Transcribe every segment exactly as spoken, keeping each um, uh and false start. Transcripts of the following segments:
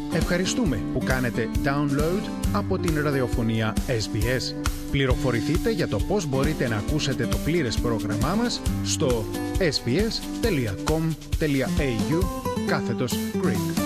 Ευχαριστούμε που κάνετε download από την ραδιοφωνία ες μπι ες. Πληροφορηθείτε για το πώς μπορείτε να ακούσετε το πλήρες πρόγραμμά μας στο sbs.com.au κάθετος Greek.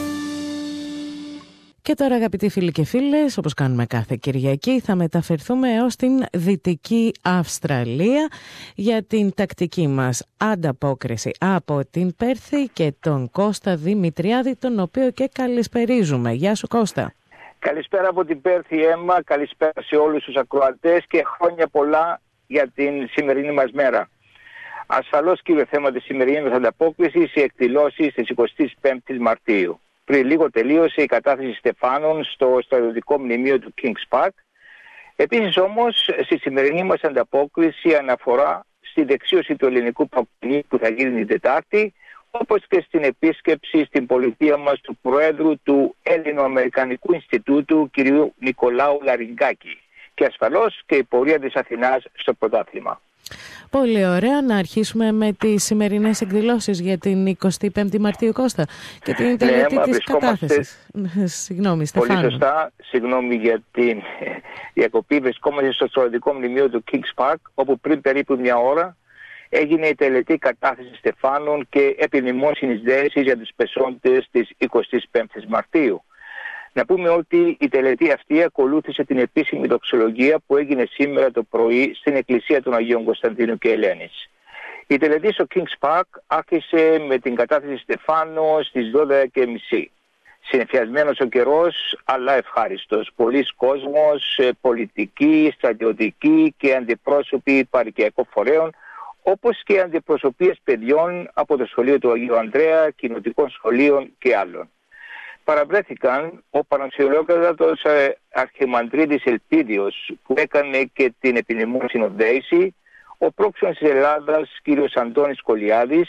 Και τώρα, αγαπητοί φίλοι και φίλες, όπως κάνουμε κάθε Κυριακή, θα μεταφερθούμε έως την Δυτική Αυστραλία για την τακτική μας ανταπόκριση από την Πέρθη και τον Κώστα Δημητριάδη, τον οποίο και καλησπερίζουμε. Γεια σου, Κώστα. Καλησπέρα από την Πέρθη, Έμμα. Καλησπέρα σε όλους τους ακροατές και χρόνια πολλά για την σημερινή μας μέρα. Ασφαλώς, κύριο θέμα της σημερινής μας ανταπόκρισης, οι εκδηλώσεις της εικοστής πέμπτης Μαρτίου. Πριν λίγο τελείωσε η κατάθεση στεφάνων στο στρατιωτικό μνημείο του Kings Park. Επίσης όμως, στη σημερινή μας ανταπόκριση αναφορά στη δεξίωση του ελληνικού παγκοσμίου που θα γίνει την Τετάρτη, όπως και στην επίσκεψη στην πολιτεία μας του Προέδρου του Έλληνο-Αμερικανικού Ινστιτούτου κ. Νικολάου Λαριγκάκη και ασφαλώς και η πορεία της Αθηνάς στο πρωτάθλημα. Πολύ ωραία. Να αρχίσουμε με τις σημερινές εκδηλώσεις για την εικοστή πέμπτη Μαρτίου, Κώστα, και την τελετή ναι, της κατάθεσης. Συγγνώμη, Στεφάνου. Πολύ σωστά. Συγγνώμη για την διακοπή. Βρισκόμαστε στο στρατιωτικό μνημείο του Kings Park, όπου πριν περίπου μια ώρα έγινε η τελετή κατάθεση στεφάνων και επιμνημόσυνης δέσης για τους πεσόντες της εικοστής πέμπτης Μαρτίου. Να πούμε ότι η τελετή αυτή ακολούθησε την επίσημη δοξολογία που έγινε σήμερα το πρωί στην Εκκλησία των Αγίων Κωνσταντίνου και Ελένης. Η τελετή στο Kings Park άρχισε με την κατάθεση στεφάνων στις δώδεκα και μισή. Συνεφιασμένος ο καιρός, αλλά ευχάριστος. Πολλοί κόσμος, πολιτικοί, στρατιωτικοί και αντιπρόσωποι παροικιακών φορέων, όπως και αντιπροσωπείες παιδιών από το σχολείο του Αγίου Ανδρέα, κοινοτικών σχολείων και άλλων. Παραβρέθηκαν ο Παναξιολόγατος Αρχιμανδρίτης Ελπίδιος, που έκανε και την επιμνημόσυνη δέηση, ο πρόξενος της Ελλάδας κ. Αντώνης Κολιάδης,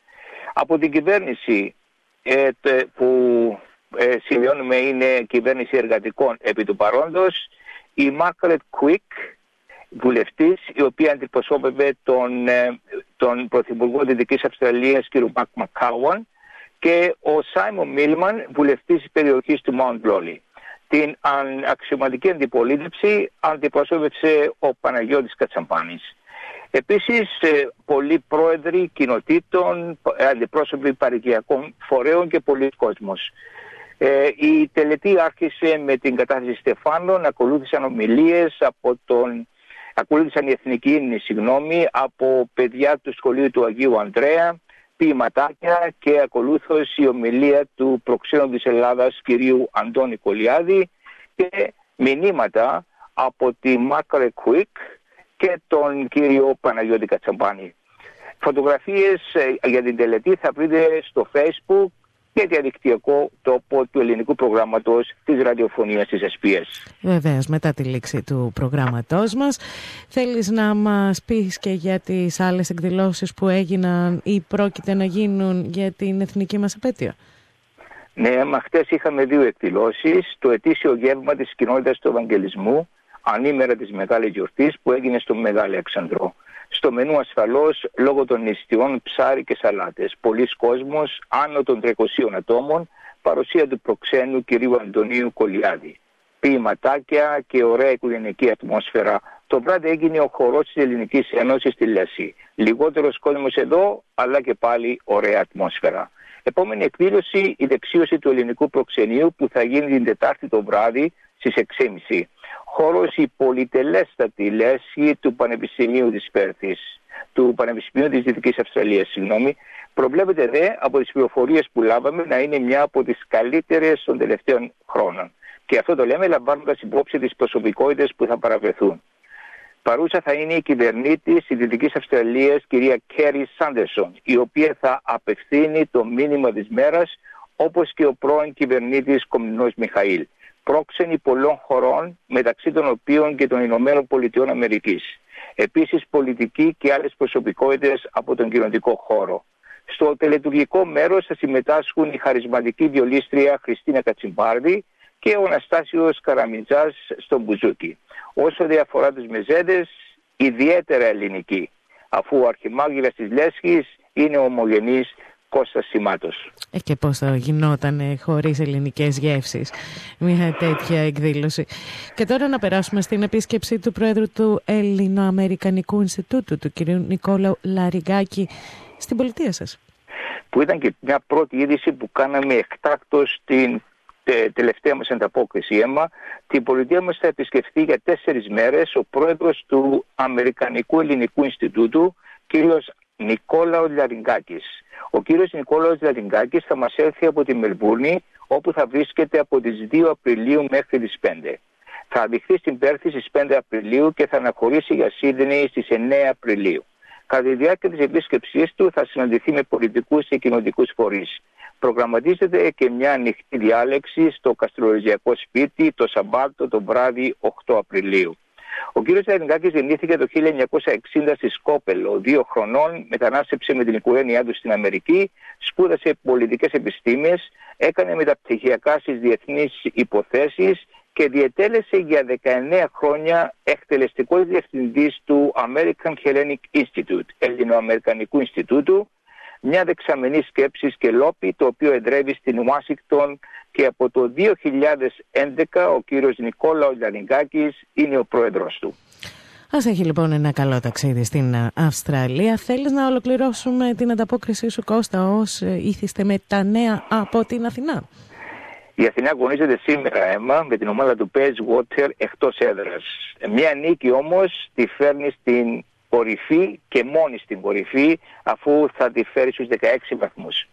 από την κυβέρνηση ε, που ε, σημειώνουμε είναι κυβέρνηση εργατικών επί του παρόντος, η Μάρκαρετ Κουίκ, βουλευτής, η οποία αντιπροσώπευε τον, ε, τον Πρωθυπουργό Δυτικής Αυστραλίας κ. Μακ Μακάουαν, και ο Σάιμον Μίλμαν, βουλευτής της περιοχής του Μάουντ Λόλι. Την αξιωματική αντιπολίτευση αντιπροσώπευσε ο Παναγιώτης Κατσαμπάνης. Επίσης, πολλοί πρόεδροι κοινοτήτων, αντιπρόσωποι παροικιακών φορέων και πολλοί κόσμος. Ε, η τελετή άρχισε με την κατάθεση στεφάνων, ακολούθησαν ομιλίες από τον... Ακολούθησαν η εθνική ύμνη, συγγνώμη, από παιδιά του σχολείου του Αγίου Ανδρέα, ποιηματάκια και ακολούθως η ομιλία του προξένου της Ελλάδας κυρίου Αντώνη Κολιάδη και μηνύματα από τη Μάρκαρετ Κουίκ και τον κύριο Παναγιώτη Κατσαμπάνη. Φωτογραφίες για την τελετή θα βρείτε στο Facebook και διαδικτυακό τόπο του ελληνικού προγράμματος της ραδιοφωνίας της ες μπι ες. Βεβαίως, μετά τη λήξη του προγράμματός μας. Θέλεις να μας πεις και για τις άλλες εκδηλώσεις που έγιναν ή πρόκειται να γίνουν για την εθνική μας επέτειο? Ναι, μα χτες είχαμε δύο εκδηλώσεις. Το ετήσιο γεύμα της κοινότητας του Ευαγγελισμού, ανήμερα της Μεγάλης Γιορτής, που έγινε στο Μεγάλο Αλέξανδρο. Στο μενού ασφαλώς, λόγω των νηστιών, ψάρι και σαλάτες. Πολλοί κόσμος, άνω των τριακοσίων ατόμων, παρουσία του προξένου κυρίου Αντωνίου Κολιάδη. Ποιηματάκια και ωραία οικογενειακή ατμόσφαιρα. Το βράδυ έγινε ο χορός της Ελληνικής Ένωσης στη Λέσση. Λιγότερος κόσμος εδώ, αλλά και πάλι ωραία ατμόσφαιρα. Επόμενη εκδήλωση, η δεξίωση του ελληνικού προξενείου που θα γίνει την Τετάρτη το βράδυ στις έξι και μισή. Χώρος η πολυτελέστατη λέσχη του Πανεπιστημίου της Πέρθης, του Πανεπιστημίου της Δυτικής Αυστραλίας, συγγνώμη. Προβλέπεται δε από τις πληροφορίες που λάβαμε να είναι μια από τις καλύτερες των τελευταίων χρόνων. Και αυτό το λέμε λαμβάνοντας υπόψη τις προσωπικότητες που θα παραβρεθούν. Παρούσα θα είναι η κυβερνήτης της Δυτικής Αυστραλίας, κυρία Κέρι Σάντερσον, η οποία θα απευθύνει το μήνυμα της μέρας, όπως και ο πρώην κυβερνήτης Κομνηνός Μιχαήλ. Πρόξενοι πολλών χωρών, μεταξύ των οποίων και των Ηνωμένων Πολιτειών Αμερικής. Επίσης πολιτικοί και άλλες προσωπικότητες από τον κοινωνικό χώρο. Στο τελετουργικό μέρος θα συμμετάσχουν η χαρισματική βιολίστρια Χριστίνα Κατσιμπάρδη και ο Αναστάσιος Καραμιτζάς στο μπουζούκι. Όσο διαφορά τους μεζέδες, ιδιαίτερα ελληνική, αφού ο αρχιμάγειρας της λέσχης είναι ομογενής Κώστας Σιμάτος. Ε, και πώς θα γινόταν χωρίς ελληνικές γεύσεις μια τέτοια εκδήλωση. Και τώρα να περάσουμε στην επίσκεψη του Πρόεδρου του Ελληνοαμερικανικού Ινστιτούτου, του κ. Νικόλαου Λαριγκάκη, στην πολιτεία σας. Που ήταν και μια πρώτη είδηση που κάναμε εκτάκτως στην τε, τελευταία μας ανταπόκριση αίμα. Την πολιτεία μας θα επισκεφθεί για τέσσερις μέρες ο Πρόεδρος του Αμερικανικού Ελληνικού Ινστιτούτου, κ. Νικόλαος Λαριγκάκης. Ο κύριος Νικόλαος Λαριγκάκης θα μας έρθει από τη Μελβούρνη, όπου θα βρίσκεται από τις δύο Απριλίου μέχρι τις πέντε. Θα αδειχθεί στην Πέρθη στις πέντε Απριλίου και θα αναχωρήσει για Σίδνεϊ στις εννέα Απριλίου. Κατά τη διάρκεια της επίσκεψής του θα συναντηθεί με πολιτικούς και κοινωνικούς φορείς. Προγραμματίζεται και μια ανοιχτή διάλεξη στο Καστρολογιακό Σπίτι το Σαββάτο το βράδυ οκτώ Απριλίου. Ο κύριος Λαριγκάκης γεννήθηκε το χίλια εννιακόσια εξήντα στη Σκόπελο. Δύο χρονών μετανάστεψε με την οικογένειά του στην Αμερική, σπούδασε πολιτικές επιστήμες, έκανε μεταπτυχιακά στις διεθνείς υποθέσεις και διετέλεσε για δεκαεννέα χρόνια εκτελεστικός διευθυντής του American Hellenic Institute, Ελληνοαμερικανικού Ινστιτούτου, μια δεξαμενή σκέψης και λόπη, το οποίο εδρεύει στην Ουάσιγκτον, και από το δύο χιλιάδες έντεκα ο κύριος Νικόλαος Λαριγκάκης είναι ο πρόεδρος του. Ας έχει λοιπόν ένα καλό ταξίδι στην Αυστραλία. Θέλεις να ολοκληρώσουμε την ανταπόκρισή σου, Κώστα, ως ήθιστε με τα νέα από την Αθηνά? Η Αθηνά αγωνίζεται σήμερα, Έμα, με την ομάδα του Pagewater εκτός έδρας. Μια νίκη όμως τη φέρνει στην κορυφή και μόνη στην κορυφή, αφού θα τη φέρει στους δεκαέξι βαθμούς.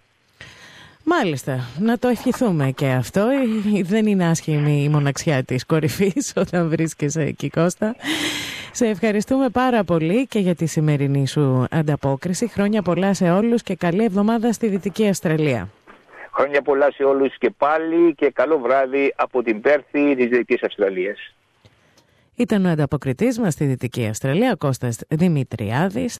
Μάλιστα, να το ευχηθούμε και αυτό. Δεν είναι άσχημη η μοναξιά της κορυφής όταν βρίσκεσαι εκεί, Κώστα. Σε ευχαριστούμε πάρα πολύ και για τη σημερινή σου ανταπόκριση. Χρόνια πολλά σε όλους και καλή εβδομάδα στη Δυτική Αυστραλία. Χρόνια πολλά σε όλους και πάλι και καλό βράδυ από την Πέρθη της Δυτικής Αυστραλίας. Ήταν ο ανταποκριτής μας στη Δυτική Αυστραλία, ο Κώστας Δημητριάδης.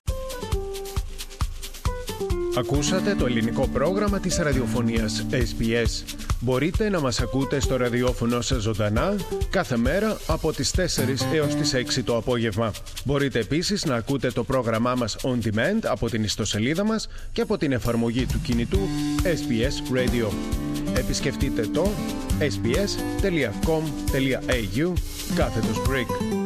Ακούσατε το ελληνικό πρόγραμμα της ραδιοφωνίας ες μπι ες. Μπορείτε να μας ακούτε στο ραδιόφωνο σας ζωντανά κάθε μέρα από τις τέσσερις έως τις έξι το απόγευμα. Μπορείτε επίσης να ακούτε το πρόγραμμά μας on demand από την ιστοσελίδα μας και από την εφαρμογή του κινητού ες μπι ες Radio. Επισκεφτείτε το ες μπι ες τελεία κομ τελεία έι γιου κάθετος Greek.